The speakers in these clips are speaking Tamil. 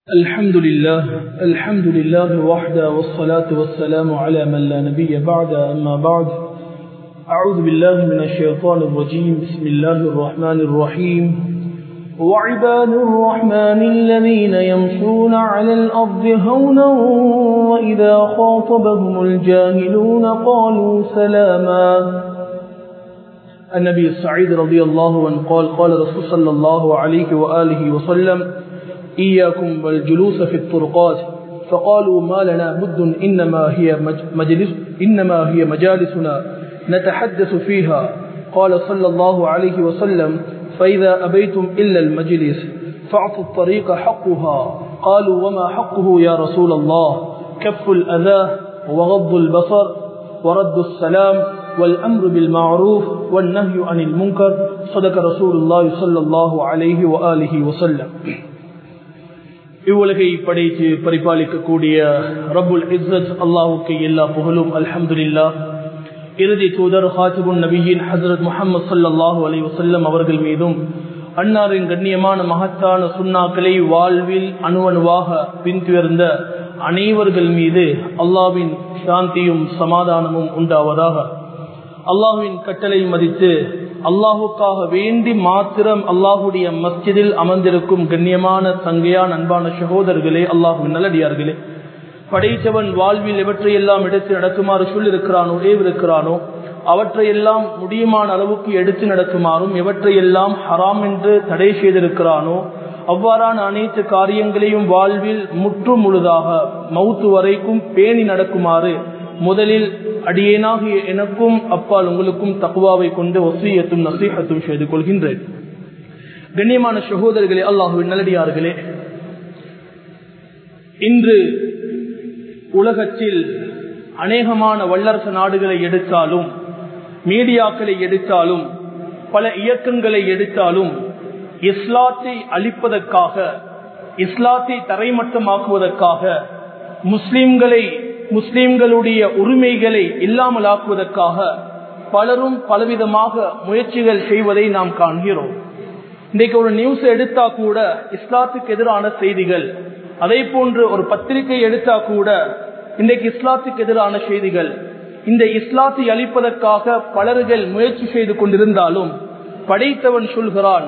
الحمد لله وحده والصلاة والسلام على من لا نبي بعد أما بعد أعوذ بالله من الشيطان الرجيم بسم الله الرحمن الرحيم وعباد الرحمن الذين يمشون على الأرض هونا وإذا خاطبهم الجاهلون قالوا سلاما. النبي السعيد رضي الله عنه قال رسول صلى الله عليه وآله وسلم إياكم والجلوس في الطرقات فقالوا ما لنا بد إنما هي مجالسنا نتحدث فيها. قال صلى الله عليه وسلم فإذا أبيتم إلا المجلس فاعطوا الطريق حقها. قالوا وما حقه يا رسول الله؟ كف الأذى وغض البصر ورد السلام والأمر بالمعروف والنهي عن المنكر. صدق رسول الله صلى الله عليه وآله وسلم. இவ்வுலகை படைத்து பரிபாலிக்கக்கூடிய ரப்புல் இஸ்ஸத் அல்லாஹ்வுக்கு எல்லா புகழும் அல்ஹம்துலில்லாஹ். இறுதி தூதர் ஹாத்திபுன் நபியின் ஹஜ்ரத் முஹம்மது ஸல்லல்லாஹு அலைஹி வஸல்லம் அவர்கள் மீதும் அன்னாரின் கண்ணியமான மகத்தான சுன்னாக்களை வாழ்வில் அணுவணுவாக பின்துயர்ந்த அனைவர்கள் மீது அல்லாஹ்வின் சாந்தியும் சமாதானமும் உண்டாவதாக. அல்லாஹ்வின் கட்டளை மதித்து அல்லாஹுக்காக வேண்டி மாத்திரம் அல்லாஹுடைய மஸ்ஜிதில் அமர்ந்திருக்கும் கண்ணியமான சங்கையான அன்பான சகோதரர்களே, அல்லாஹுவின் நல்லடியார்களே, படைத்தவன் வாழ்வில் எவற்றையெல்லாம் எடுத்து நடக்குமாறு சொல்லிருக்கிறானோ ஏவிருக்கிறானோ அவற்றையெல்லாம் முடியுமான அளவுக்கு எடுத்து நடக்குமாறும் எவற்றையெல்லாம் ஹராம் என்று தடை செய்திருக்கிறானோ அவ்வாறான அனைத்து காரியங்களையும் வாழ்வில் முற்று முழுதாக மௌத்து வரைக்கும் பேணி நடக்குமாறு முதலில் அடியேனாகிய எனக்கும் அப்பால் உங்களுக்கும் தக்வாவை கொண்டு வசியத்தும் நசீஹத்தும் செய்து கொள்கின்றேன். கண்ணியமான சகோதரர்களே, அல்லாஹுவின் நல்லடியார்களே, இன்று உலகத்தில் அநேகமான வல்லரசு நாடுகளை எடுத்தாலும் மீடியாக்களை எடுத்தாலும் பல இயக்கங்களை எடுத்தாலும் இஸ்லாத்தை அழிப்பதற்காக இஸ்லாத்தை தரைமட்டமாக்குவதற்காக முஸ்லிம்களுடைய உரிமைகளை இல்லாமலாக்குவதற்காக பலரும் பலவிதமாக முயற்சிகள் செய்வதை நாம் காண்கிறோம். இன்றைக்கு ஒரு நியூஸ் எடுத்தா கூட இஸ்லாத்துக்கு எதிரான செய்திகள், அதே போன்று ஒரு பத்திரிகை எடுத்தா கூட இன்றைக்கு இஸ்லாத்துக்கு எதிரான செய்திகள். இந்த இஸ்லாத்தை அழிப்பதற்காக பலர்கள் முயற்சி செய்து கொண்டிருந்தாலும் படைத்தவன் சொல்கிறான்,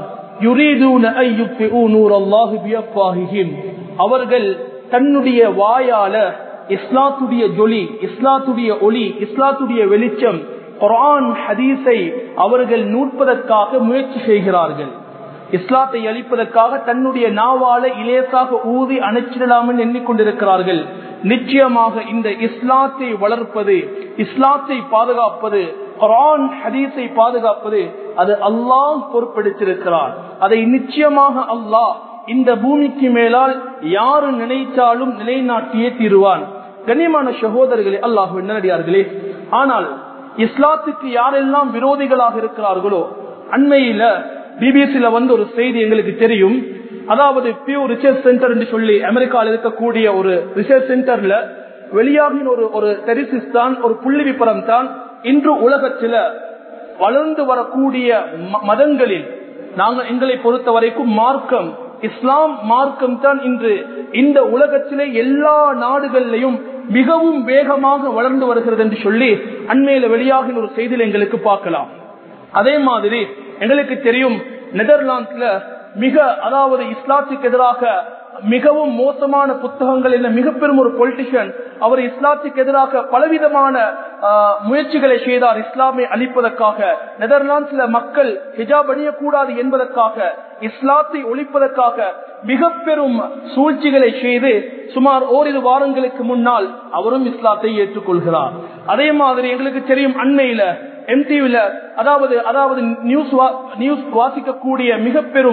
அவர்கள் தன்னுடைய வாயால இஸ்லாத்துடைய ஜொலி, இஸ்லாத்துடைய ஒளி, இஸ்லாத்துடைய வெளிச்சம், குர்ஆன் ஹதீஸை அவர்கள் நூற்பதற்காக முயற்சி செய்கிறார்கள். இஸ்லாத்தை அழிப்பதற்காக தன்னுடைய நாவால இலேசாக ஊதி அணைச்சிடலாம் என்று எண்ணிக்கொண்டிருக்கிறார்கள். நிச்சயமாக இந்த இஸ்லாத்தை வளர்ப்பது, இஸ்லாத்தை பாதுகாப்பது, குர்ஆன் ஹதீஸை பாதுகாப்பது அது அல்லாஹ் பொறுப்பெடுத்திருக்கிறான். அதை நிச்சயமாக அல்லாஹ் இந்த பூமிக்கு மேலால் யாரு நினைத்தாலும் நிலைநாட்டியே தீருவான். கண்ணியமான சகோதரர்களே, அல்லாஹ்வின் நல்லடியார்களே, ஆனால் இஸ்லாத்துக்கு யாரெல்லாம் விரோதிகளாக இருக்கிறார்களோ, அண்மையில பிபிசில வந்து ஒரு செய்தி எங்களுக்கு தெரியும். அதாவது பியூ ரிசர்ச் சென்டர் என்று சொல்லி அமெரிக்காவில் இருக்கக்கூடிய ஒரு ரிசர்ச் சென்டர்ல வெளியாகின ஒரு ஸ்டாட்டிஸ்டிக்ஸ் தான், ஒரு புள்ளி விபரம் தான், இன்று உலகத்தில் வளர்ந்து வரக்கூடிய மதங்களில் எங்களை பொறுத்த வரைக்கும் மார்க்கம், இஸ்லாம் மார்க்கம் தான் இன்று இந்த உலகத்திலே எல்லா நாடுகளிலையும் மிகவும் வேகமாக வளர்ந்து வருகிறது என்று சொல்லி அண்மையில வெளியாகின ஒரு செய்தியில் எங்களுக்கு பார்க்கலாம். அதே மாதிரி எங்களுக்கு தெரியும், நெதர்லாந்துல அதாவது இஸ்லாத்துக்கு எதிராக மிகவும் மோசமான புத்தகங்கள் என்ன மிக பெரும் ஒரு பொலிட்டிஷியன், அவர் இஸ்லாத்துக்கு எதிராக பலவிதமான முயற்சிகளை செய்தார் இஸ்லாமை அழிப்பதற்காக. நெதர்லாந்துல மக்கள் ஹிஜாப் அணியக்கூடாது என்பதற்காக, இஸ்லாத்தை ஒழிப்பதற்காக மிக பெரும் சூழ்ச்சிகளை செய்து சுமார் ஓரிரு வாரங்களுக்கு முன்னால் அவரும் இஸ்லாத்தை ஏற்றுக்கொள்கிறார். அதே மாதிரி எங்களுக்கு தெரியும், அண்மையில எம்டிவில அதாவது நியூஸ் வாசிக்கக்கூடிய மிக பெரும்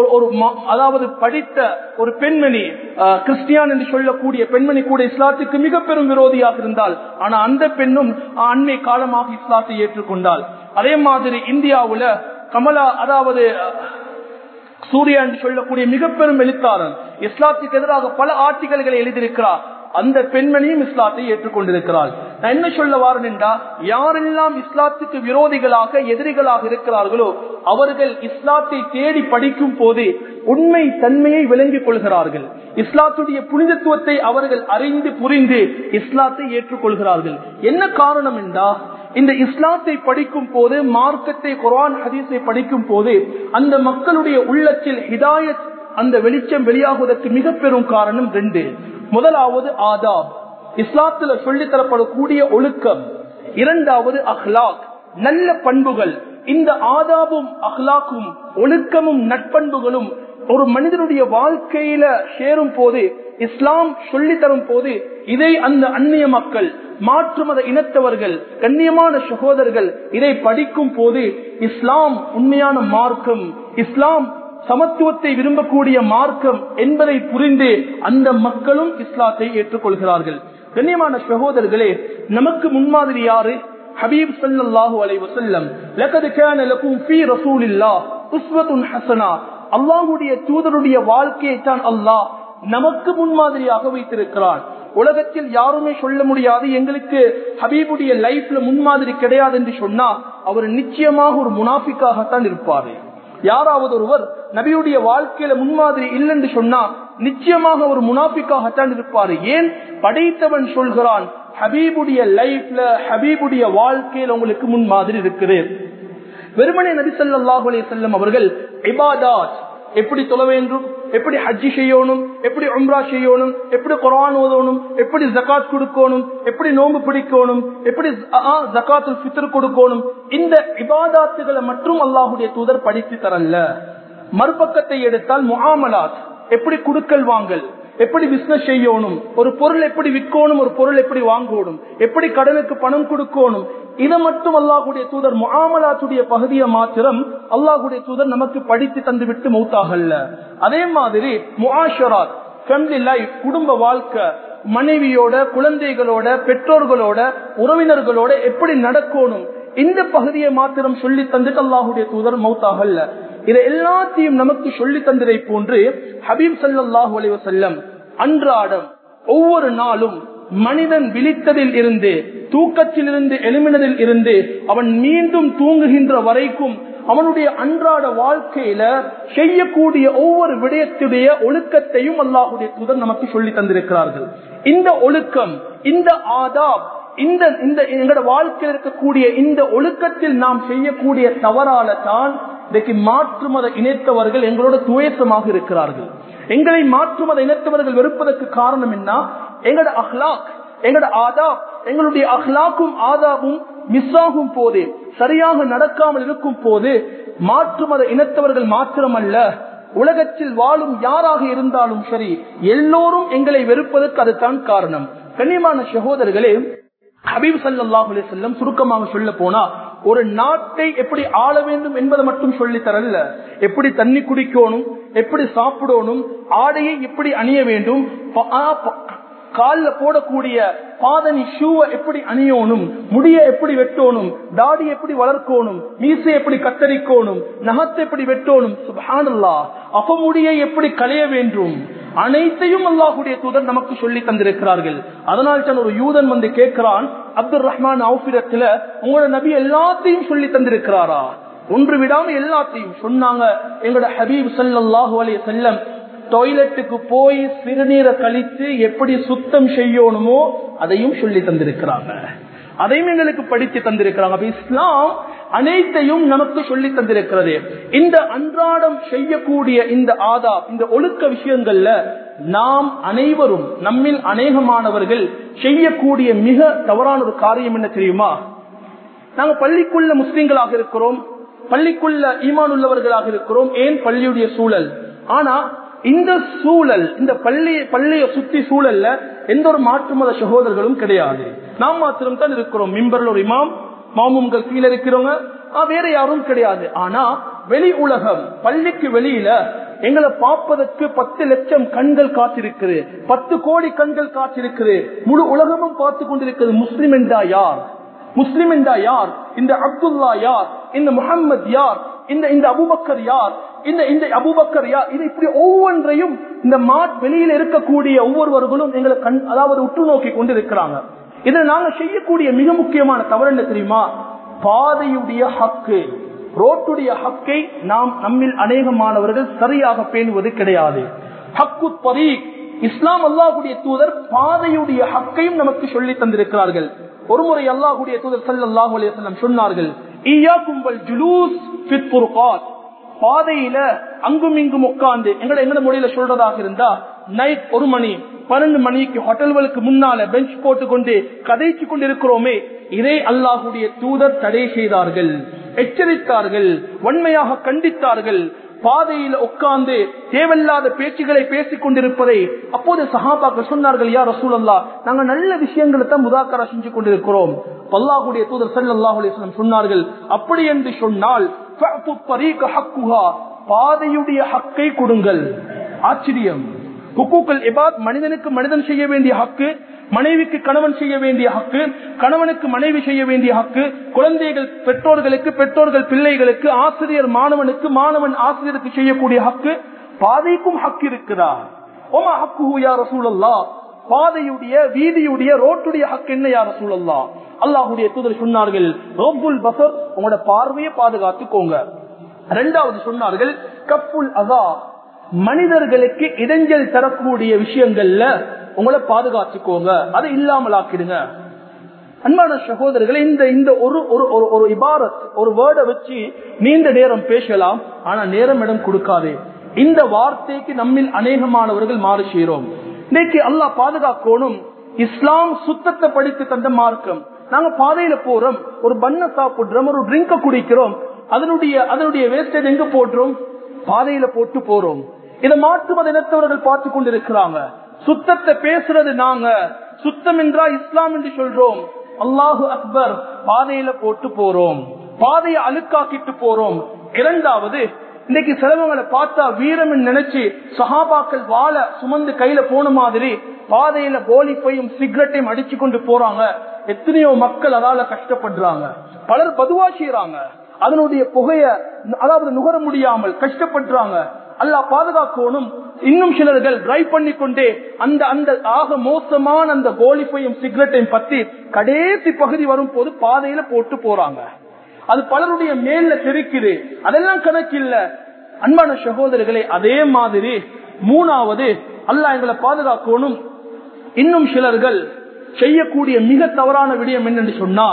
அதாவது படித்த ஒரு பெண்மணி, கிறிஸ்டியான் என்று சொல்லக்கூடிய பெண்மணி கூட இஸ்லாத்துக்கு மிக பெரும் விரோதியாக இருந்தால், ஆனா அந்த பெண்ணும் அண்மை காலமாக இஸ்லாத்தை ஏற்றுக்கொண்டாள். அதே மாதிரி இந்தியாவுல கமலா, அதாவது சூர்யா என்று சொல்லக்கூடிய மிக பெரும் எழுத்தாளர், இஸ்லாத்துக்கு எதிராக பல ஆர்டிகல்களை எழுதியிருக்கிறார். அந்த பெண்மணியும் இஸ்லாத்தை ஏற்றுக்கொண்டிருக்கிறாள். நான் என்ன சொல்ல வாரேன் என்றா, யாரெல்லாம் இஸ்லாத்துக்கு விரோதிகளாக எதிரிகளாக இருக்கிறார்களோ அவர்கள் இஸ்லாத்தை தேடி படிக்கும் போது உண்மை தன்மையை விளங்கிக் கொள்கிறார்கள். இஸ்லாத்துடைய புனிதத்துவத்தை அவர்கள் அறிந்து புரிந்து இஸ்லாத்தை ஏற்றுக்கொள்கிறார்கள். என்ன காரணம் என்றா, இந்த இஸ்லாத்தை படிக்கும் போது, மார்க்கத்தை குர்ஆன் ஹதீஸை படிக்கும் போது அந்த மக்களுடைய உள்ளத்தில் ஹிதாயத், அந்த வெளிச்சம் வெளியாகுவதற்கு மிக பெரும் காரணம் ரெண்டு. முதலாவது ஆதாப், இஸ்லாத்தில் சொல்லித் தரப்படக்கூடிய ஒழுக்கம். இரண்டாவது அஹ்லாக், நல்ல பண்புகள். இந்த ஆதாபும் அஹ்லாக்கும் ஒழுக்கமும் நட்பண்புகளும் ஒரு மனிதனுடைய வாழ்க்கையில சேரும் போது, இஸ்லாம் சொல்லி தரும் போது, இதை அந்த அந்நிய மக்கள், மாற்று மத இனத்தவர்கள், கண்ணியமான சகோதரர்கள் இதை படிக்கும் போது இஸ்லாம் உண்மையான மார்க்கம், இஸ்லாம் சமத்துவத்தை விரும்பக்கூடிய மார்க்கம் என்பதை புரிந்து அந்த மக்களும் இஸ்லாத்தை ஏற்றுக்கொள்கிறார்கள். கண்ணியமான சகோதரர்களே, நமக்கு முன்மாதிரி யாரு? ஹபீப் ஸல்லல்லாஹு அலைஹி வஸல்லம். லகத் கான லகும் ஃபீ ரசூலில்லாஹ் உஸ்வத்துன் ஹஸனா. அல்லாஹ்வுடைய தூதருடைய வாழ்க்கையை தான் அல்லாஹ் நமக்கு முன்மாதிரியாக வைத்திருக்கிறான். உலகத்தில் யாருமே சொல்ல முடியாது எங்களுக்கு ஹபீபுடைய லைஃப்ல முன்மாதிரி கிடையாது என்று சொன்னா அவர் நிச்சயமாக ஒரு முனாஃபிக்காகத்தான் இருப்பாரு. யாராவது ஒருவர் நபியுடைய வாழ்க்கையில முன்மாதிரி இல்லை என்று சொன்னா நிச்சயமாக ஒரு முனாஃபிக்காகத்தான் இருப்பாரு. ஏன்? படைத்தவன் சொல்கிறான், ஹபீபுடைய லைஃப்ல, ஹபீபுடைய வாழ்க்கையில உங்களுக்கு முன்மாதிரி இருக்குது. வெறுமனே நபி ஸல்லல்லாஹு அலைஹி வஸல்லம் அவர்கள் இபாதத், எப்படி தொழ வேண்டும், எப்படி ஹஜ்ஜி செய்யணும், எப்படி உம்ரா செய்யணும், எப்படி குர்ஆன் ஓதணும், எப்படி ஜகாத் கொடுக்கணும், எப்படி நோன்பு பிடிக்கணும், எப்படி ஜகாத்துல் ஃபித்ர் கொடுக்கணும், இந்த இபாதத்துகளை மட்டும் அல்லாஹ்வுடைய தூதர் படித்து தரல. மறுபக்கத்தை எடுத்தால் முஆமலாத், எப்படி குடுக்கல் வாங்கல், எப்படி பிசினஸ் செய்யணும், ஒரு பொருள் எப்படி விற்கணும், ஒரு பொருள் எப்படி வாங்கணும், எப்படி கடனுக்கு பணம் கொடுக்கணும், இதை மட்டும் அல்லாஹ்வுடைய தூதர் முஆமலாத்துடைய பகுதியை மாத்திரம் அல்லாஹ்வுடைய தூதர் நமக்கு படித்து தந்து விட்டு மௌத்தாகல்ல. அதே மாதிரி முஆஷராத், ஃபேமிலி லைஃப், குடும்ப வாழ்க்கை, மனைவியோட, குழந்தைகளோட, பெற்றோர்களோட, உறவினர்களோட எப்படி நடக்கணும், இந்த பகுதியை மாத்திரம் சொல்லி தந்துட்டு அல்லாஹ்வுடைய தூதர் மௌத்தாகல்ல. இதை எல்லாத்தையும் நமக்கு சொல்லி தந்ததை போன்று ஹபீப் ஸல்லல்லாஹு அலைஹி வஸல்லம் அன்றாடம் ஒவ்வொரு நாளும் மனிதன் விழித்ததில் இருந்து, தூக்கத்தில் இருந்து, எழுமினதில் இருந்து அவன் மீண்டும் தூங்குகின்ற வரைக்கும் அவனுடைய அன்றாட வாழ்க்கையில செய்யக்கூடிய ஒவ்வொரு விடயத்துடைய ஒழுக்கத்தையும் அல்லாஹ்வுடைய தூதர் நமக்கு சொல்லி தந்திருக்கிறார்கள். இந்த ஒழுக்கம், இந்த ஆதாப், இந்த எங்களோட வாழ்க்கையில் இருக்கக்கூடிய இந்த ஒழுக்கத்தில் நாம் செய்யக்கூடிய தவறால தான் இன்றைக்கு மாற்று மத இணைத்தவர்கள் எங்களோட துவேஷமாக இருக்கிறார்கள். எங்களை மாற்று மத இணைத்தவர்கள் வெறுப்பதற்கு காரணம் என்ன? எங்களோட அஹ்லாக், எங்களோட ஆதாப், எங்களுடைய அஹ்லாக்கும் ஆதாபும் மிஸ் ஆகும் போது, சரியாக நடக்காமல் இருக்கும் போது, மாற்று மத இனத்தவர்கள் மாத்திரமல்ல, உலகத்தில் வாழும் யாராக இருந்தாலும் சரி, எல்லோரும் எங்களை வெறுப்பதற்கு அதுதான் காரணம். கண்ணியமான சகோதரர்களே, ஹபீப் ஸல்லல்லாஹு அலைஹி வஸல்லம் சுருக்கமாக சொல்ல போனா ஒரு நாட்டை எப்படி ஆள வேண்டும் என்பதை மட்டும் சொல்லி தரல, எப்படி தண்ணி குடிக்கணும், எப்படி சாப்பிடணும், ஆடையை எப்படி அணிய வேண்டும், கால்ல போடக்கூடிய பாதனி ஷூவை எப்படி அணியணும், முடிய எப்படி வெட்டணும், தாடி எப்படி வளர்க்கணும், மீசை எப்படி கத்தரிக்கணும், நகத்தை எப்படி வெட்டணும், சுப்ஹானல்லாஹ், அபமுடியை எப்படி களைய வேண்டும், அனைத்தையும் அல்லாஹ்வுடைய தூதர் நமக்கு சொல்லி தந்திருக்கிறார்கள். அதனால் தான் ஒரு யூதன் வந்து கேட்கிறான், அப்துல் ரஹ்மான் அவுஃபிரத்துல உங்களோட நபி எல்லாத்தையும் சொல்லி தந்திருக்கிறாரா? ஒன்று விடாம எல்லாத்தையும் சொன்னாங்க. எங்களோட ஹபீப் ஸல்லல்லாஹு அலைஹி வஸல்லம் டாய்லெட்டுக்கு போய் சிறுநீரை கழித்து எப்படி சுத்தம் செய்யணுமோ அதையும் சொல்லி தந்திருக்கிறாங்க, அதையும் எங்களுக்கு படித்து தந்திருக்கிறாங்க. இஸ்லாம் அனைத்தையும் நமக்கு சொல்லி தந்திருக்கிறது. இந்த அன்றாடம் செய்யக்கூடிய இந்த ஆதாப், இந்த ஒழுக்க விஷயங்கள்ல நாம் அனைவரும், நம்மில் அநேகமானவர்கள் செய்யக்கூடிய மிக தவறான ஒரு காரியம் என்ன தெரியுமா? நாங்க பள்ளிக்குள்ள முஸ்லிம்களாக இருக்கிறோம், பள்ளிக்குள்ள ஈமான் உள்ளவர்களாக இருக்கிறோம். ஏன்? பள்ளியுடைய சூழல். ஆனா இந்த சூழல், இந்த பள்ளிய சுத்தி சூழல்ல எந்த ஒரு மாற்று மத சகோதரர்களும் கிடையாது. நாம் மாத்திரம் தான் இருக்கிறோம். மிம்பர்ல ஒரு இமாம், மாமும்கள் கீழே இருக்கிறவங்க, வேற யாரும் கிடையாது. ஆனா வெளி உலகம், பள்ளிக்கு வெளியில எங்களை பார்ப்பதற்கு 10 லட்சம் கண்கள் காத்திருக்குது, 10 கோடி கண்கள் காத்திருக்குது, முழு உலகமும் பார்த்து கொண்டிருக்கிறது. முஸ்லிம் என்றா யார்? முஸ்லிம் என்றா யார்? இந்த அப்துல்லா யார்? இந்த முஹம்மது யார்? இந்த அபூபக்கர் யார்? இந்த அபூபக்கர் யார், இது இப்படி ஒவ்வொன்றையும் இந்த வெளியில இருக்கக்கூடிய ஒவ்வொருவர்களும் எங்களை அதாவது உற்று நோக்கி கொண்டு இருக்கிறாங்க. இதை நாங்க செய்யக்கூடிய மிக முக்கியமான தவறு என்ன தெரியுமா? பாதையுடைய ஹக்கு, ரோட்டுடைய ஹக்கை நாம் நம்மில் அநேகமானவர்கள் சரியாக பேணுவது கிடையாது. ஹக்கு தரீக், இஸ்லாம் அல்லாஹ்வுடைய தூதர் பாதையுடைய ஹக்கையும் நமக்கு சொல்லி தந்திருக்கிறார்கள். ஒருமுறை அல்லாஹ்வுடைய தூதர் ஸல்லல்லாஹு அலைஹி வஸல்லம் சொன்னார்கள், இய்யாக்கும் வல் ஜுலூஸ் ஃபித் துர்காத், பாதையில அங்கும் இங்கும் உட்கார்ந்து, எங்கட மொழியில சொல்றதாக இருந்தா நைட் 1 மணி 12 மணிக்கு ஹோட்டல்களுக்கு முன்னால பெஞ்ச் போட்டு கொண்டு கதைச்சு கொண்டு இருக்கிறோமே, இதை அல்லாஹ்வுடைய தூதர் தடை செய்தார்கள், எச்சரித்தார்கள், வன்மையாக கண்டித்தார்கள். பாதையில் உட்கார்ந்து தேவையில்லாத பேச்சுகளை பேசிக் கொண்டிருப்பதை அப்போது சஹாபாக்கள் சொன்னார்கள், யா ரசூலல்லாஹ், நாங்க நல்ல விஷயங்களை தான் முதாக்கரா செஞ்சு கொண்டிருக்கிறோம். அல்லாஹ்வுடைய தூதர் ஸல்லல்லாஹு அலைஹி வஸல்லம் சொன்னார்கள், அப்படி என்று சொன்னால் பாதையுடைய ஹக்கை கொடுங்கள். ஆச்சரியம்! ஹுக்கூக்குல் இபாத், மனிதனுக்கு மனிதன் செய்ய வேண்டிய ஹக்கு, மனைவிக்கு கணவன் செய்ய வேண்டிய ஹக்கு, கணவனுக்கு மனைவி செய்ய வேண்டிய ஹக்கு, குழந்தைகள் பெற்றோர்களுக்கு, பெற்றோர்கள் பிள்ளைகளுக்கு, ஆசிரியர் மாணவனுக்கு, மாணவன் ஆசிரியருக்கு செய்யக்கூடிய ஹக்கு, பாதைக்கும் ஹக்கு இருக்குதா? ஓமா ஹக்குஹு யா ரசூலல்லாஹ், பாதையுடைய வீதியுடைய ரோட்டுடைய ஹக்கு என்ன யா ரசூலல்லாஹ்? அல்லாஹ்வுடைய தூதர் சொன்னார்கள், ரப்புல் பஸர், உங்களோட பார்வையை பாதுகாத்துக்கோங்க. இரண்டாவது சொன்னார்கள், கஃபுல் அதா, மனிதர்களுக்கு இடைஞ்சல் தரக்கூடிய விஷயங்கள்ல உங்களை பாதுகாத்துக்கோங்க, அதை இல்லாமல் ஆக்கிடுங்க. அன்பான சகோதரர்களை, இந்த ஒரு இபாரத், ஒரு வேர்டை வச்சு நீண்ட நேரம் பேசலாம், ஆனா நேரம் இடம் கொடுக்காது. இந்த வார்த்தைக்கு நம்மில் அநேகமானவர்கள் மாறு செய்கிறோம். இன்னைக்கு அல்லாஹ் பாதுகாக்கணும். இஸ்லாம் சுத்தத்தை படித்து தந்த மார்க்கம். நாங்க பாதையில போறோம், ஒரு பண்ண சாப்பிடுறோம், ஒரு ட்ரிங்க குடிக்கிறோம், அதனுடைய வேஸ்டேஜ் எங்க போடுறோம்? பாதையில போட்டு போறோம். இதை மாற்று மத இனத்தவர்கள் பார்த்து கொண்டிருக்கிறாங்க. சுத்தத்தை பேசுறது நாங்க, சுத்தம் என்றா இஸ்லாம் என்று சொல்றோம். அல்லாஹு அக்பர், பாதையில போட்டு போறோம், பாதையை அழுக்காக்கிட்டு போறோம். இரண்டாவது, இன்னைக்கு சிலவங்களை பார்த்தா வீரம் நினைச்சு சஹாபாக்கள் வாழ சுமந்து கையில போன மாதிரி பாதையில போலிப்பையும் சிகரெட்டையும் அடிச்சு கொண்டு போறாங்க. எத்தனையோ மக்கள் அதால கஷ்டப்படுறாங்க. பலர் பதுவா செய்யறாங்க, அதனுடைய புகைய அதாவது நுகர முடியாமல் கஷ்டப்படுறாங்க. அல்லாஹ் பாதுகாக்கணும். இன்னும் சிலர்கள் டிரைவ் பண்ணி கொண்டே அந்த ஆக மோசமான அந்த கோலிப்பையும் சிகரெட்டையும் பத்தி கடைசி பகுதி வரும் போது பாதையில போட்டு போறாங்க. அது பலருடைய மேல தெரிக்குது, அதெல்லாம் கணக்கு இல்ல. அன்பான சகோதரர்களே, அதே மாதிரி மூணாவது, அல்லாஹ் எங்களை பாதுகாக்கணும். இன்னும் சிலர்கள் செய்யக்கூடிய மிக தவறான விடயம் என்னன்னு சொன்னா,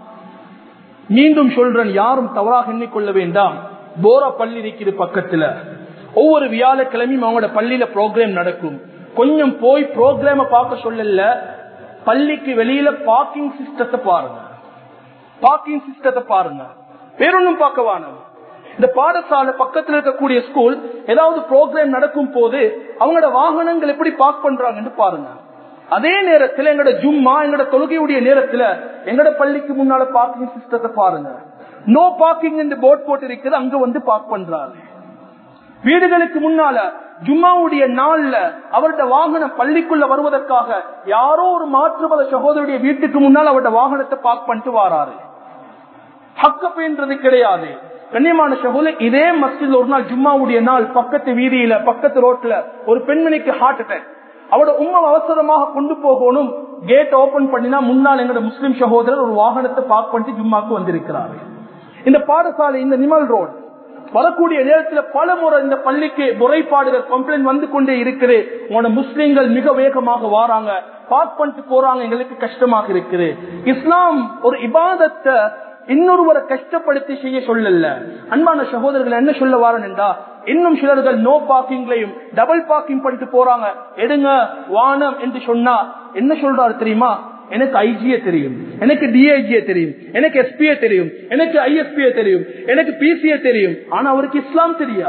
மீண்டும் சொல்றேன், யாரும் தவறாக எண்ணிக்கொள்ள வேண்டாம். போரா பள்ளி இருக்கிற பக்கத்துல ஒவ்வொரு வியாழக்கிழமையும் அவங்களோட பள்ளியில ப்ரோக்ராம் நடக்கும். கொஞ்சம் போய் ப்ரோக்ராம பார்க்க சொல்லல, பள்ளிக்கு வெளியில பார்க்கிங் சிஸ்டத்தை பாருங்க, பார்க்கிங் சிஸ்டத்தை பாருங்க, வேறொன்னும் பார்க்க வேணும். இந்த பாடசாலை பக்கத்தில் இருக்கக்கூடிய ஸ்கூல் ஏதாவது ப்ரோக்ராம் நடக்கும் போது அவங்களோட வாகனங்கள் எப்படி பார்க் பண்றாங்கன்னு பாருங்க. அதே நேரத்தில் எங்களோட ஜும்மா, எங்களோட தொழுகையுடைய நேரத்தில் எங்களோட பள்ளிக்கு முன்னால பார்க்கிங் சிஸ்டத்தை பாருங்க. நோ பார்க்கிங் என்று போர்ட் போட்டு இருக்குது, அங்க வந்து பார்க் பண்றாங்க. வீடுகளுக்கு முன்னால ஜும்மாவுடைய நாள்ல அவருடைய வாகனம் பள்ளிக்குள்ள வருவதற்காக யாரோ ஒரு மாற்று மத சகோதரருடைய வீட்டுக்கு முன்னால் அவருடைய வாகனத்தை பார்க் பண்ணிட்டு வாராரு. ஹக்கப்புன்றது கிடையாது. கண்ணியமான சகோதரர், இதே மஸ்ஜித் ஒரு நாள் ஜும்மாவுடைய நாள் பக்கத்து வீதியில பக்கத்து ரோட்ல ஒரு பெண்மணிக்கு ஹார்ட் அட்டாக். அவரோட உம்மை அவசரமாக கொண்டு போகணும். கேட் ஓபன் பண்ணினா முன்னால் எங்களோட முஸ்லிம் சகோதரர் ஒரு வாகனத்தை பார்க் பண்ணிட்டு ஜும்மாக்கு வந்திருக்கிறாரு. இந்த பாடசாலை இந்த நிமல் ரோடு வரக்கூடிய நேரத்தில் பல முறை இந்த பள்ளிக்கு முறைப்பாடுகள் கம்ப்ளைண்ட் வந்து கொண்டே இருக்குது. உங்களோட முஸ்லிம்கள் மிக வேகமாக வாராங்க, பார்க் பண்ணிட்டு போறாங்க, எங்களுக்கு கஷ்டமாக இருக்குது. இஸ்லாம் ஒரு இபாதத்தை இன்னொருவரை கஷ்டப்படுத்தி செய்ய சொல்லல. அன்பான சகோதரர்கள், என்ன சொல்ல வாரன் என்றா, இன்னும் சிலர்கள் நோ பார்க்கிங்லையும் டபுள் பார்க்கிங் பண்ணிட்டு போறாங்க. எடுங்க வானம் என்று சொன்னா என்ன சொல்றாரு தெரியுமா? எனக்கு ஐஜிஏ தெரியும், எனக்கு டிஐஜிஏ தெரியும், எனக்கு எஸ்பிஏ தெரியும், எனக்கு ஐஎஸ்பிஏ தெரியும், எனக்கு பிசிஏ தெரியும். ஆனா அவருக்கு இஸ்லாம் தெரியா,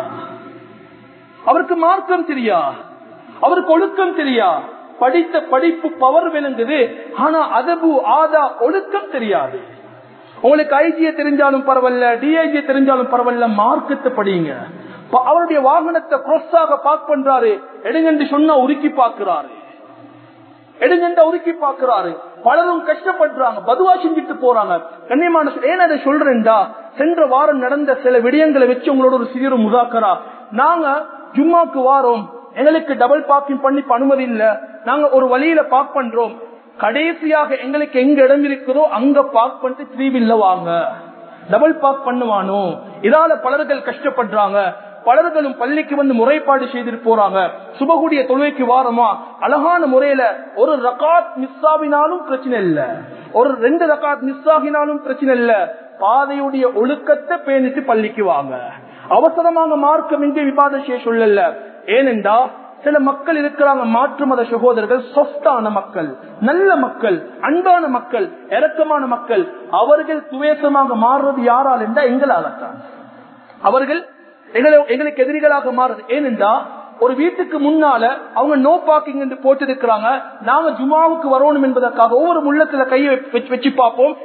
அவருக்கு மார்க்கம் தெரியா, அவருக்கு ஒழுக்கம் தெரியா. படித்த படிப்பு பவர் விளங்குது, ஆனா அதபு ஆதா ஒழுக்கம் தெரியாது. உங்களுக்கு ஐஜிஏ தெரிஞ்சாலும் பரவாயில்ல, டிஐஜிஏ தெரிஞ்சாலும் பரவாயில்ல, மார்க்கத்தை படிங்க. அவருடைய வாகனத்தை கிராஸாக பார்க் பண்றாரு, எடுங்கன்னு சொன்னா உருக்கி பார்க்கிறாரு, எடுங்கண்ட உருக்கி பார்க்கிறாரு. பலரும் கஷ்டப்படுறாங்க, பதுவா செஞ்சுட்டு போறாங்க. கண்ணியமான ஏன் அதை சொல்றேன்டா, சென்ற வாரம் நடந்த சில விடயங்களை வச்சு உங்களோட ஒரு சிறு முதாக்கரா. நாங்க ஜும்மாக்கு வாரோம், எங்களுக்கு டபுள் பார்க்கிங் பண்ணி அனுமதி இல்ல, நாங்க ஒரு வழியில பார்க் பண்றோம், கடைசியாக எங்களுக்கு எங்க இடம் இருக்குதோ அங்க பார்க் பண்ணிட்டு 3 வீல்ல வாங்க, டபுள் பார்க் பண்ணுவானோ. இதால பலர்கள் கஷ்டப்படுறாங்க. பலர்களும் பள்ளிக்கு வந்து முறைப்பாடு செய்துட்டு போறாங்க. சுபகுடைய தொழுகைக்கு வாரமா அழகான முறையில ஒரு ரகாத் மிஸ் ஆகினாலும் பிரச்சனை இல்ல, ஒரு 2 ரகாத் மிஸ் ஆகினாலும் பிரச்சனை இல்ல, பாதையுடைய ஒழுக்கத்தை பேணிட்டு பள்ளிக்கு வாங்க. அவசரமாக மார்க்கம் இங்கே விவாதம் செய்ய சொல்லல. ஏனென்றா சில மக்கள் இருக்கிறாங்க, மாற்று மத சகோதரர்கள், சொஃப்டான மக்கள், நல்ல மக்கள், அன்பான மக்கள், இரக்கமான மக்கள். அவர்கள் துவேஷமாக மாறுறது யாரால் என்றா எங்களால் தான். அவர்கள் எங்களுக்கு எதிரிகளாக மாறுது. ஏனென்றா ஒரு வீட்டுக்கு முன்னால அவங்க நோ பார்க்கிங் என்று போட்டிருக்கிறாங்க. நாங்க ஜுமாவுக்கு வரணும் என்பதற்காக ஒவ்வொரு முள்ளத்துல கையை வச்சு பார்ப்போம்.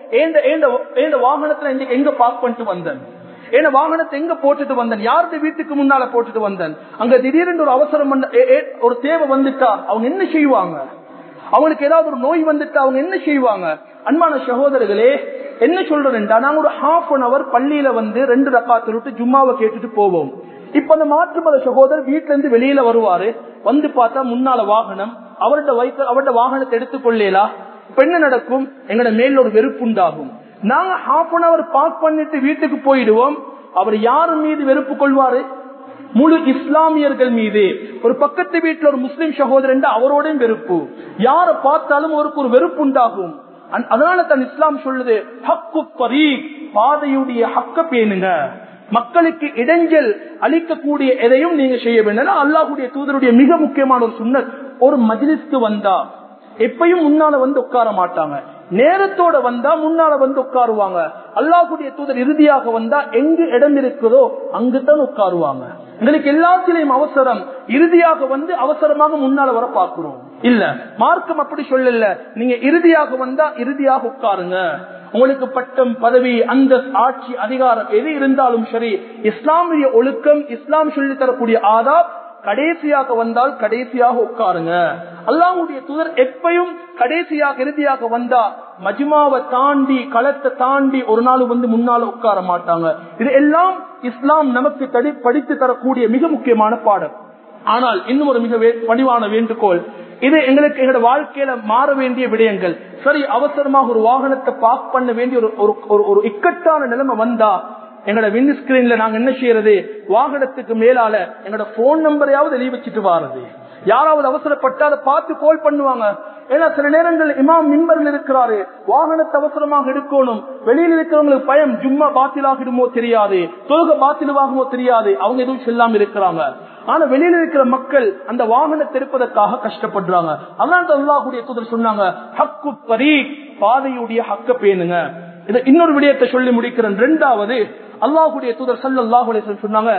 வாகனத்துல எங்க பார்க் பண்ணிட்டு வந்தேன், ஏன்னா வாகனத்தை எங்க போட்டுட்டு வந்தேன், யாருடைய வீட்டுக்கு முன்னால போட்டுட்டு வந்தேன். அங்க திடீரென்று ஒரு அவசரம் ஒரு தேவை வந்துட்டா அவங்க என்ன செய்வாங்க, அவங்களுக்கு ஏதாவது ஒரு நோய் வந்துட்டா அவங்க என்ன செய்வாங்க? அன்பான சகோதரர்களே, என்ன சொல்றேன்டா, நாங்க ஒரு ½ an hour பள்ளியில வந்து 2 ரக்காத்து விட்டு ஜும்மாவை கேட்டுட்டு போவோம். இப்ப அந்த மாற்று மத சகோதரர் வீட்டுல இருந்து வெளியில வருவாரு, வந்து பார்த்தா முன்னால வாகனம், அவருடைய வாகனத்தை எடுத்துக்கொள்ளலா. இப்ப என்ன நடக்கும்? எங்கட மேல ஒரு வெறுப்பு உண்டாகும். நாங்க ½ an hour பார்க் பண்ணிட்டு வீட்டுக்கு போயிடுவோம். அவர் யாரு மீது வெறுப்பு கொள்வாரு? முழு இஸ்லாமியர்கள் மீது. ஒரு பக்கத்து வீட்டுல ஒரு முஸ்லிம் சகோதரன் அவரோட வெறுப்பு, யாரை பார்த்தாலும் அவருக்கு ஒரு வெறுப்பு உண்டாகும். அதனால தான் இஸ்லாம் சொல்லுது, ஹக்கு தரீக், பாதையுடைய ஹக்க பேணுங்க, மக்களுக்கு இடைஞ்சல் அளிக்கக்கூடிய எதையும் நீங்க செய்ய வேண்டும். அல்லாஹ்வுடைய தூதருடைய மிக முக்கியமான ஒரு சுன்னத், ஒரு மஜ்லிஸ்க்கு வந்தா எப்பயும் முன்னால வந்து உட்கார மாட்டாங்க, நேரத்தோட வந்தா முன்னால வந்து உட்காருவாங்க. அல்லாஹ்வுடைய தூதர் இறுதியாக வந்தா எங்கு இடம் இருக்குதோ அங்குதான் உட்காருவாங்க. எங்களுக்கு எல்லாத்திலையும் அவசரம், இறுதியாக வந்து அவசரமாக முன்னால வர பார்க்கிறோம். இல்ல, மார்க்கம் அப்படி சொல்லல. நீங்க இறுதியாக வந்தா இறுதியாக உட்காருங்க. உங்களுக்கு பட்டம், பதவி, அந்த ஆட்சி, அதிகாரம் எது இருந்தாலும் சரி, இஸ்லாமிய ஒழுக்கம், இஸ்லாம் சொல்லி தரக்கூடிய ஆதாப், கடைசியாக வந்தால் கடைசியாக உட்காருங்க. அல்லாஹ்வுடைய தூதர் எப்பயும் கடைசியாக இறுதியாக வந்தா மஜ்மாவை தாண்டி, களத்தை தாண்டி ஒரு நாள் வந்து முன்னால உட்கார மாட்டாங்க. இது எல்லாம் இஸ்லாம் நமக்கு படித்து தரக்கூடிய மிக முக்கியமான பாடம். ஆனால் இன்னும் ஒரு மிக பணிவான வேண்டுகோள், இது எங்களுக்கு எங்களோட வாழ்க்கையில மாற வேண்டிய விடயங்கள். சரி, அவசரமாக ஒரு வாகனத்தை பார்க் பண்ண வேண்டிய ஒரு இக்கட்டான நிலைமை வந்தா எங்களோட விண்ட் ஸ்கிரீன்ல நாங்க என்ன செய்யறது? வாகனத்துக்கு மேலால எங்களோட போன் நம்பரையாவது எழுதி வச்சுட்டு வாரது. யாராவது அவசரப்பட்டு அதை பார்த்து கால் பண்ணுவாங்க. ஏன்னா சில நேரங்கள் இமாம் மிம்பர்ல இருக்கிறாரு, வாகனத்தை அவசரமாக எடுக்கணும், வெளியில் இருக்கிறவங்களுக்கு பயம், ஜும்மா பாத்திலாகிடுமோ தெரியாது, தொழுகை பாத்திலுவாகுமோ தெரியாது, அவங்க எதுவும் செல்லாம இருக்கிறாங்க. ஆனா வெளியில இருக்கிற மக்கள் அந்த வாகனத்தை எடுப்பதற்காக கஷ்டப்படுறாங்க. அதனால அல்லாஹ்வுடைய தூதர் சொன்னாங்க, ஹக்கு தரீக், பாதையுடைய ஹக்க பேணுங்க. இது இன்னொரு விடயத்தை சொல்லி முடிக்கிறேன். 2வது, அல்லாஹ்வுடைய தூதர் ஸல்லல்லாஹு அலைஹி வஸல்லம் சொன்னாங்க,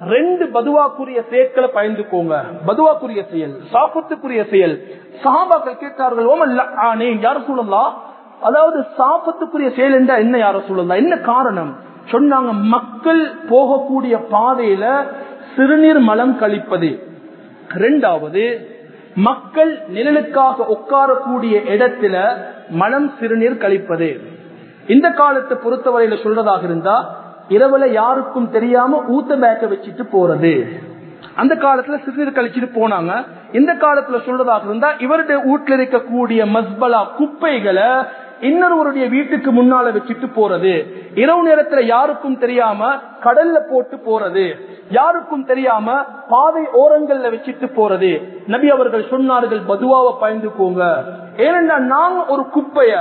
2 பதுவாக்குரிய செயல்களை பயந்துக்கோங்க. பதுவாக்குரிய செயல், சாபத்துக்குரிய செயல். சஹாபாக்கள் கேட்டார்கள், ஓமல் லஆனே யா ரசூலல்லாஹ், அதாவது சாபத்துக்குரிய செயல் என்றா என்ன யா ரசூலல்லாஹ், என்ன காரணம்? சொன்னாங்க, மக்கள் போகக்கூடிய பாதையில சிறுநீர் மலம் கழிப்பது. 2வது, மக்கள் நிழலுக்காக உட்காரக்கூடிய இடத்துல மலம் சிறுநீர் கழிப்பது. இந்த காலத்தை பொறுத்தவரையில சொல்றதாக இருந்தா, இரவுல யாருக்கும் தெரியாம ஊத்த பேக்க வச்சுட்டு போறது. அந்த காலத்துல சிறுநீர் கழிச்சுட்டு போனாங்க. இந்த காலத்துல சொல்றதாக இருந்தா, இவருடைய வீட்டுல இருக்கக்கூடிய மஸ்பலா, குப்பைகளை இன்னொருவருடைய வீட்டுக்கு முன்னால வச்சுட்டு போறது. இரவு நேரத்துல யாருக்கும் தெரியாம கடல்ல போட்டு போறது, யாருக்கும் தெரியாம பாதை ஓரங்கள்ல வச்சுட்டு போறது. நபி அவர்கள் சொன்னார்கள், பதுவாவை பயந்துக்கோங்க. ஏனென்றா நாங்க ஒரு குப்பைய,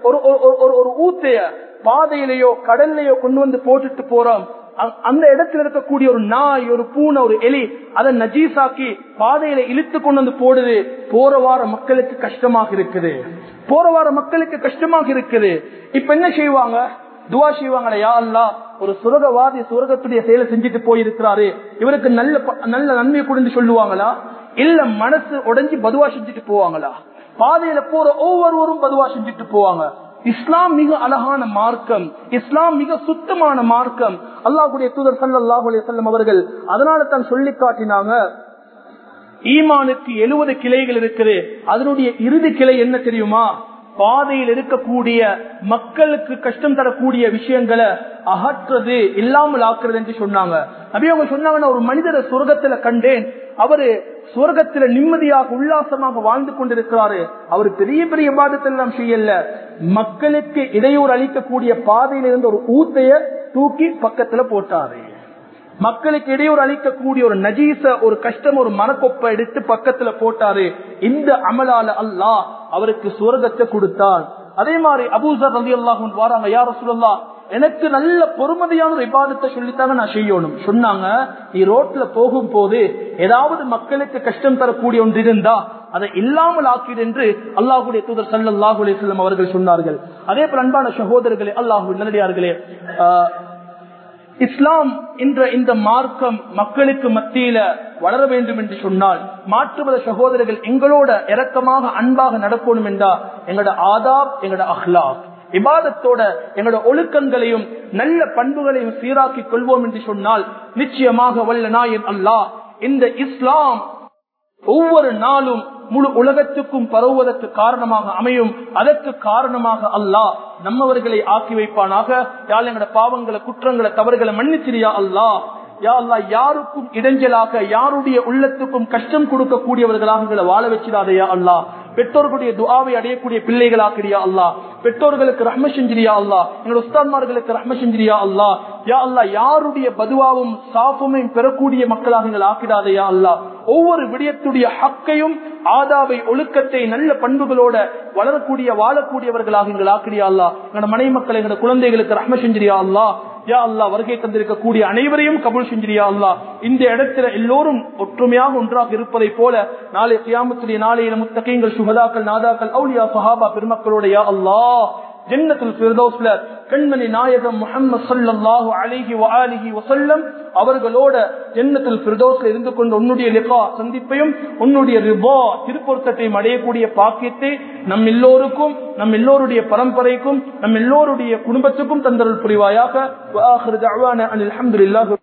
ஒரு ஊத்தைய பாதையிலேயோ கடல்லையோ கொண்டு வந்து போட்டுட்டு போறோம். அந்த இடத்துல இருக்கக்கூடிய ஒரு நாய், ஒரு பூனை, ஒரு எலி அதை நஜீசாக்கி பாதையில இழுத்து கொண்டு வந்து போடுது. போற வார மக்களுக்கு கஷ்டமாக இருக்குது, போற வார மக்களுக்கு கஷ்டமாக இருக்குது. இப்ப என்ன செய்வாங்க? துவா செய்வாங்களே, யா அல்லாஹ், ஒரு சுரகவாதி சுரகத்துடைய செயலை செஞ்சுட்டு போயிருக்கிறாரு, இவருக்கு நல்ல நன்மையை கொடுத்து சொல்லுவாங்களா? இல்ல மனசு உடைஞ்சு பதுவா செஞ்சுட்டு போவாங்களா? பாதையில போற ஒவ்வொருவரும் பதுவா செஞ்சுட்டு போவாங்க. இஸ்லாம் மிக அழகான மார்க்கம், இஸ்லாம் மிக சுத்தமான மார்க்கம். அல்லாஹ்வுடைய தூதர் ஸல்லல்லாஹு அலைஹி வஸல்லம் அவர்கள் அதனால தான் சொல்லி காட்டினாங்க, ஈமானுக்கு 70 கிளைகள் இருக்குது. அதனுடைய இறுதி கிளை என்ன தெரியுமா? பாதையில் இருக்கக்கூடிய மக்களுக்கு கஷ்டம் தரக்கூடிய விஷயங்களை அகற்றது இல்லாமல் ஆக்குறது என்று சொன்னாங்க. நபி அவங்க சொன்னாங்கன்னா, ஒரு மனிதரை சொர்க்கத்துல கண்டேன், அவரு சொர்க்கத்துல நிம்மதியாக உல்லாசமாக வாழ்ந்து கொண்டிருக்கிறாரு, அவர் பெரிய பெரிய இபாதத்தை எல்லாம் செய்யல, மக்களுக்கு இடையூறு அளிக்கக்கூடிய பாதையில இருந்து ஒரு ஊத்தைய தூக்கி பக்கத்துல போட்டாரு. மக்களுக்கு இடையூறு அளிக்கக்கூடிய ஒரு நஜீச, ஒரு கஷ்டம், ஒரு மரக்கொப்பை எடுத்து பக்கத்துல போட்டாரு. இந்த அமலால அல்லாஹ் அவருக்கு சுவர்க்கத்தை கொடுத்தான். அதே மாதிரி அபூசர் ரலியல்லாஹு அன்ஹு வராங்க, யா ரசூலல்லாஹ், எனக்கு நல்ல பொறுமதியான ஒரு இபாதத்தை சொல்லித்தாங்க, நான் செய்யணும். சொன்னாங்க, நீ ரோட்ல போகும் போது ஏதாவது மக்களுக்கு கஷ்டம் தரக்கூடிய ஒன்று இருந்தா அதை இல்லாமல் ஆக்கிடு என்று அல்லாஹ்வுடைய தூதர் ஸல்லல்லாஹு அலைஹி வஸல்லம் அவர்கள் சொன்னார்கள். அதே போல அன்பான சகோதரர்களே, அல்லாஹ்வின் நல்லடியார்களே, இஸ்லாம் என்ற இந்த மார்க்கம் மக்களுக்கு மத்தியில வளர வேண்டும் என்று சொன்னால், மாற்றுமத சகோதரர்கள் எங்களோட இரக்கமாக அன்பாக நடக்கணும் என்றா, எங்களோட ஆதாப், எங்களோட அஹ்லாக், இபாதத்தோட எங்களோட ஒழுக்கங்களையும் நல்ல பண்புகளையும் சீராக்கி கொள்வோம் என்று சொன்னால், நிச்சயமாக வல்ல நாயன் அல்லாஹ் இந்த இஸ்லாம் ஒவ்வொரு நாளும் முழு உலகத்துக்கும் பரவுவதற்கு காரணமாக அமையும். அதற்கு காரணமாக அல்லாஹ் நம்மவர்களை ஆக்கி வைப்பானாக. யாழ் எங்களோட பாவங்களை, குற்றங்களை, தவறுகளை மன்னிச்சிரியா அல்லாஹ். யா அல்லாஹ், யாருக்கும் இடைஞ்சலாக, யாருடைய உள்ளத்துக்கும் கஷ்டம் கொடுக்கக்கூடியவர்களாக வாழ வச்சிடாதையா அல்லாஹ். பெற்றோர்களுடைய துஆவை அடையக்கூடிய பிள்ளைகளாக்கிறியா அல்லாஹ். பெற்றோர்களுக்கு ரஹ்ம செஞ்சிரியா அல்லாஹ். எங்களோட உஸ்தாத்மார்களுக்கு ரஹ்ம செஞ்சிரியா அல்லாஹ். யா அல்லாஹ், யாருடைய பதுவாவும் சாஃபுமையும் பெறக்கூடிய மக்களாக எங்கள் ஆக்கிடாதையா அல்லாஹ். ஒவ்வொரு விடயத்துடைய ஹக்கையும், ஆதாவை, ஒழுக்கத்தை, நல்ல பண்புகளோட வளரக்கூடிய வாழக்கூடியவர்களாக எங்கள் ஆக்கிறியா அல்லாஹ். எங்களோட மனை மக்கள், எங்களோட குழந்தைகளுக்கு ரஹ்ம செஞ்சிரியா அல்லாஹ். யா அல்லாஹ், வருகை தந்திருக்கக்கூடிய அனைவரையும் கபூல் செஞ்சிரியா அல்லாஹ். இந்த இடத்துல எல்லோரும் ஒற்றுமையாக ஒன்றாக இருப்பதை போல நாளை கியாமத்துடைய நாளையில முத்தகீன்கள், சுஹதாக்கள், நாதாக்கள், அவுலியா, சஹாபா பெருமக்களோட யா அல்லாஹ் ஜன்னத்துல் ஃபிர்தௌஸ்ல கண்மணி நாயகம் முஹம்மது ஸல்லல்லாஹு அலைஹி வஆலிஹி வஸல்லம் அவர்களோட ஜன்னத்துல் ஃபிர்தௌஸ்ல இருந்து கொண்டு உன்னுடைய லிகா, சந்திப்பையும், உன்னுடைய ரிபா, திருப்பொருத்தத்தையும் அடையக்கூடிய பாக்கியத்தை நம் எல்லோருக்கும், நம் எல்லோருடைய பரம்பரைக்கும், நம் எல்லோருடைய குடும்பத்துக்கும் தந்தருள் புரிவாயாக. வஆகிரு தஅவானா அனில் ஹம்துலில்லாஹி.